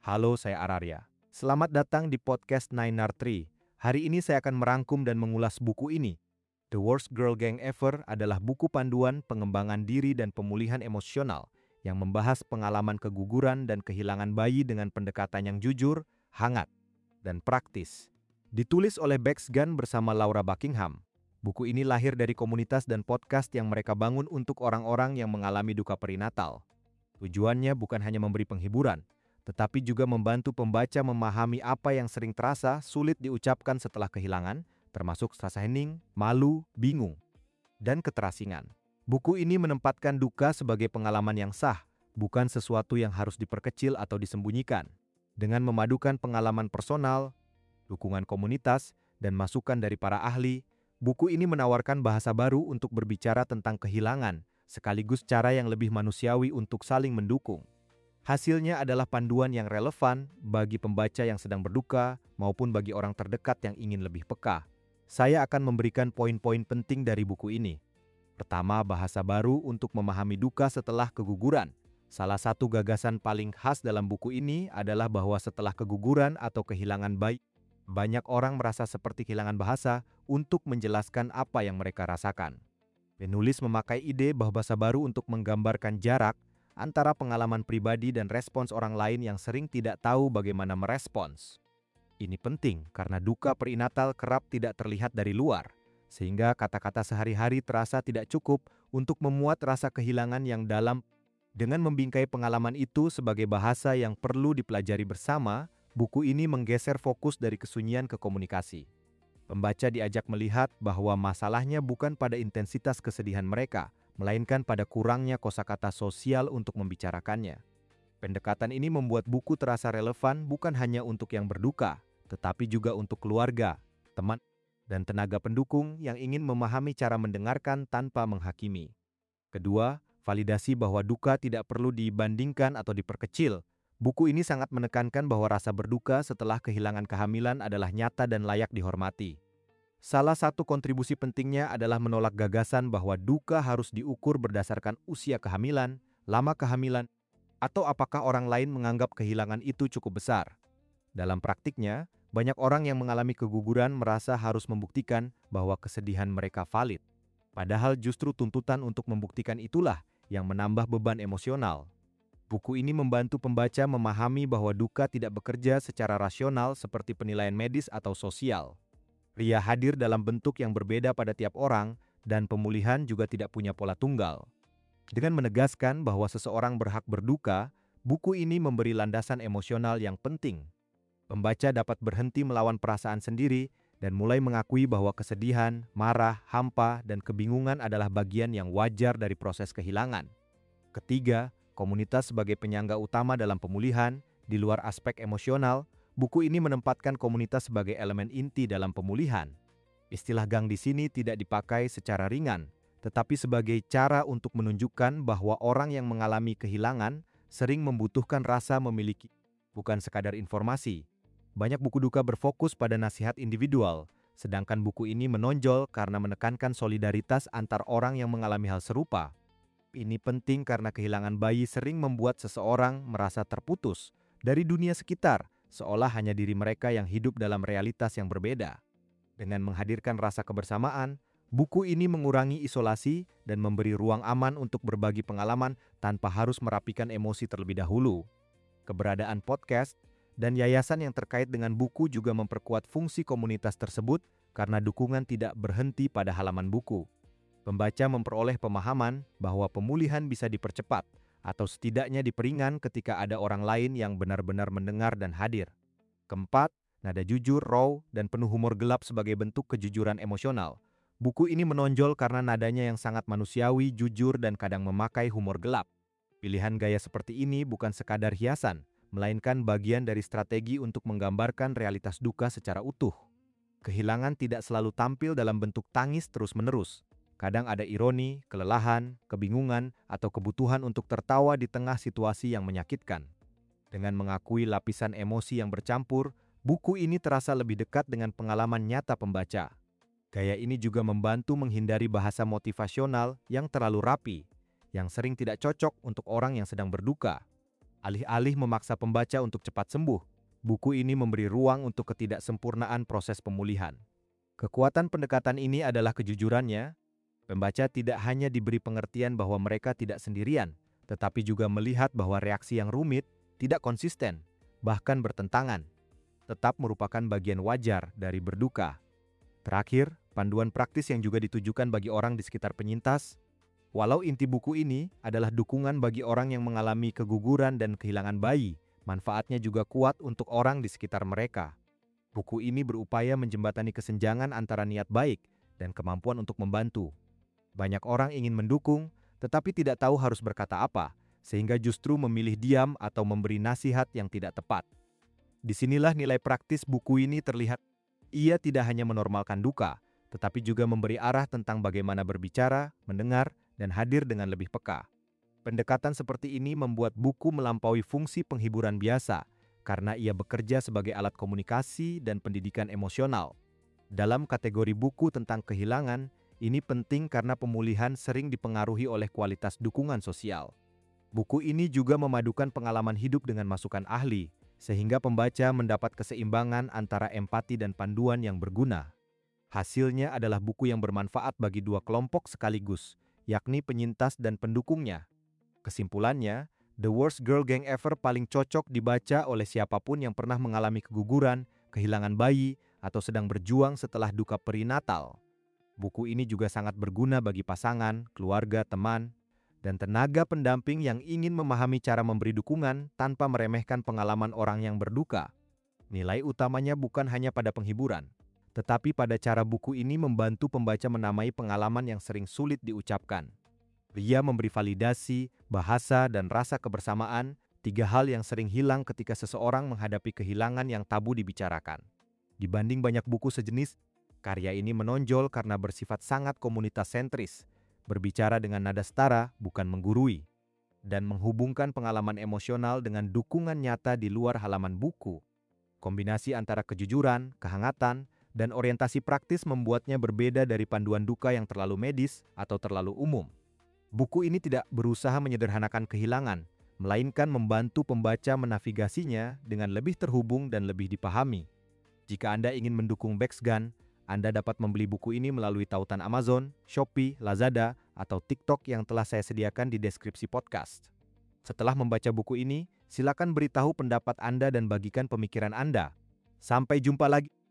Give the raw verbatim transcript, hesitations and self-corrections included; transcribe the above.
Halo, saya Araria. Selamat datang di podcast Nine R Tree. Hari ini saya akan merangkum dan mengulas buku ini. The Worst Girl Gang Ever adalah buku panduan pengembangan diri dan pemulihan emosional yang membahas pengalaman keguguran dan kehilangan bayi dengan pendekatan yang jujur, hangat, dan praktis. Ditulis oleh Bex Gunn bersama Laura Buckingham. Buku ini lahir dari komunitas dan podcast yang mereka bangun untuk orang-orang yang mengalami duka perinatal. Tujuannya bukan hanya memberi penghiburan, tetapi juga membantu pembaca memahami apa yang sering terasa sulit diucapkan setelah kehilangan, termasuk rasa hening, malu, bingung, dan keterasingan. Buku ini menempatkan duka sebagai pengalaman yang sah, bukan sesuatu yang harus diperkecil atau disembunyikan. Dengan memadukan pengalaman personal, dukungan komunitas, dan masukan dari para ahli, buku ini menawarkan bahasa baru untuk berbicara tentang kehilangan, sekaligus cara yang lebih manusiawi untuk saling mendukung. Hasilnya adalah panduan yang relevan bagi pembaca yang sedang berduka maupun bagi orang terdekat yang ingin lebih peka. Saya akan memberikan poin-poin penting dari buku ini. Pertama, bahasa baru untuk memahami duka setelah keguguran. Salah satu gagasan paling khas dalam buku ini adalah bahwa setelah keguguran atau kehilangan bayi, banyak orang merasa seperti kehilangan bahasa untuk menjelaskan apa yang mereka rasakan. Penulis memakai ide bahasa baru untuk menggambarkan jarak antara pengalaman pribadi dan respons orang lain yang sering tidak tahu bagaimana merespons. Ini penting karena duka perinatal kerap tidak terlihat dari luar, sehingga kata-kata sehari-hari terasa tidak cukup untuk memuat rasa kehilangan yang dalam. Dengan membingkai pengalaman itu sebagai bahasa yang perlu dipelajari bersama, buku ini menggeser fokus dari kesunyian ke komunikasi. Pembaca diajak melihat bahwa masalahnya bukan pada intensitas kesedihan mereka, melainkan pada kurangnya kosakata sosial untuk membicarakannya. Pendekatan ini membuat buku terasa relevan bukan hanya untuk yang berduka, tetapi juga untuk keluarga, teman, dan tenaga pendukung yang ingin memahami cara mendengarkan tanpa menghakimi. Kedua, validasi bahwa duka tidak perlu dibandingkan atau diperkecil. Buku ini sangat menekankan bahwa rasa berduka setelah kehilangan kehamilan adalah nyata dan layak dihormati. Salah satu kontribusi pentingnya adalah menolak gagasan bahwa duka harus diukur berdasarkan usia kehamilan, lama kehamilan, atau apakah orang lain menganggap kehilangan itu cukup besar. Dalam praktiknya, banyak orang yang mengalami keguguran merasa harus membuktikan bahwa kesedihan mereka valid. Padahal justru tuntutan untuk membuktikan itulah yang menambah beban emosional. Buku ini membantu pembaca memahami bahwa duka tidak bekerja secara rasional seperti penilaian medis atau sosial. Ria hadir dalam bentuk yang berbeda pada tiap orang, dan pemulihan juga tidak punya pola tunggal. Dengan menegaskan bahwa seseorang berhak berduka, buku ini memberi landasan emosional yang penting. Pembaca dapat berhenti melawan perasaan sendiri dan mulai mengakui bahwa kesedihan, marah, hampa, dan kebingungan adalah bagian yang wajar dari proses kehilangan. Ketiga, komunitas sebagai penyangga utama dalam pemulihan, di luar aspek emosional, buku ini menempatkan komunitas sebagai elemen inti dalam pemulihan. Istilah gang di sini tidak dipakai secara ringan, tetapi sebagai cara untuk menunjukkan bahwa orang yang mengalami kehilangan sering membutuhkan rasa memiliki, bukan sekadar informasi. Banyak buku duka berfokus pada nasihat individual, sedangkan buku ini menonjol karena menekankan solidaritas antar orang yang mengalami hal serupa. Ini penting karena kehilangan bayi sering membuat seseorang merasa terputus dari dunia sekitar, seolah hanya diri mereka yang hidup dalam realitas yang berbeda. Dengan menghadirkan rasa kebersamaan, buku ini mengurangi isolasi dan memberi ruang aman untuk berbagi pengalaman tanpa harus merapikan emosi terlebih dahulu. Keberadaan podcast dan yayasan yang terkait dengan buku juga memperkuat fungsi komunitas tersebut karena dukungan tidak berhenti pada halaman buku. Pembaca memperoleh pemahaman bahwa pemulihan bisa dipercepat, atau setidaknya diperingan ketika ada orang lain yang benar-benar mendengar dan hadir. Keempat, nada jujur, raw, dan penuh humor gelap sebagai bentuk kejujuran emosional. Buku ini menonjol karena nadanya yang sangat manusiawi, jujur, dan kadang memakai humor gelap. Pilihan gaya seperti ini bukan sekadar hiasan, melainkan bagian dari strategi untuk menggambarkan realitas duka secara utuh. Kehilangan tidak selalu tampil dalam bentuk tangis terus-menerus. Kadang ada ironi, kelelahan, kebingungan, atau kebutuhan untuk tertawa di tengah situasi yang menyakitkan. Dengan mengakui lapisan emosi yang bercampur, buku ini terasa lebih dekat dengan pengalaman nyata pembaca. Gaya ini juga membantu menghindari bahasa motivasional yang terlalu rapi, yang sering tidak cocok untuk orang yang sedang berduka. Alih-alih memaksa pembaca untuk cepat sembuh, buku ini memberi ruang untuk ketidaksempurnaan proses pemulihan. Kekuatan pendekatan ini adalah kejujurannya. Pembaca tidak hanya diberi pengertian bahwa mereka tidak sendirian, tetapi juga melihat bahwa reaksi yang rumit, tidak konsisten, bahkan bertentangan, tetap merupakan bagian wajar dari berduka. Terakhir, panduan praktis yang juga ditujukan bagi orang di sekitar penyintas. Walau inti buku ini adalah dukungan bagi orang yang mengalami keguguran dan kehilangan bayi, manfaatnya juga kuat untuk orang di sekitar mereka. Buku ini berupaya menjembatani kesenjangan antara niat baik dan kemampuan untuk membantu. Banyak orang ingin mendukung, tetapi tidak tahu harus berkata apa, sehingga justru memilih diam atau memberi nasihat yang tidak tepat. Disinilah nilai praktis buku ini terlihat. Ia tidak hanya menormalkan duka, tetapi juga memberi arah tentang bagaimana berbicara, mendengar, dan hadir dengan lebih peka. Pendekatan seperti ini membuat buku melampaui fungsi penghiburan biasa, karena ia bekerja sebagai alat komunikasi dan pendidikan emosional. Dalam kategori buku tentang kehilangan, ini penting karena pemulihan sering dipengaruhi oleh kualitas dukungan sosial. Buku ini juga memadukan pengalaman hidup dengan masukan ahli, sehingga pembaca mendapat keseimbangan antara empati dan panduan yang berguna. Hasilnya adalah buku yang bermanfaat bagi dua kelompok sekaligus, yakni penyintas dan pendukungnya. Kesimpulannya, The Worst Girl Gang Ever paling cocok dibaca oleh siapapun yang pernah mengalami keguguran, kehilangan bayi, atau sedang berjuang setelah duka perinatal. Buku ini juga sangat berguna bagi pasangan, keluarga, teman, dan tenaga pendamping yang ingin memahami cara memberi dukungan tanpa meremehkan pengalaman orang yang berduka. Nilai utamanya bukan hanya pada penghiburan, tetapi pada cara buku ini membantu pembaca menamai pengalaman yang sering sulit diucapkan. Ia memberi validasi, bahasa, dan rasa kebersamaan, tiga hal yang sering hilang ketika seseorang menghadapi kehilangan yang tabu dibicarakan. Dibanding banyak buku sejenis, karya ini menonjol karena bersifat sangat komunitas sentris, berbicara dengan nada setara, bukan menggurui, dan menghubungkan pengalaman emosional dengan dukungan nyata di luar halaman buku. Kombinasi antara kejujuran, kehangatan, dan orientasi praktis membuatnya berbeda dari panduan duka yang terlalu medis atau terlalu umum. Buku ini tidak berusaha menyederhanakan kehilangan, melainkan membantu pembaca menavigasinya dengan lebih terhubung dan lebih dipahami. Jika Anda ingin mendukung Bexgan, Anda dapat membeli buku ini melalui tautan Amazon, Shopee, Lazada, atau TikTok yang telah saya sediakan di deskripsi podcast. Setelah membaca buku ini, silakan beritahu pendapat Anda dan bagikan pemikiran Anda. Sampai jumpa lagi.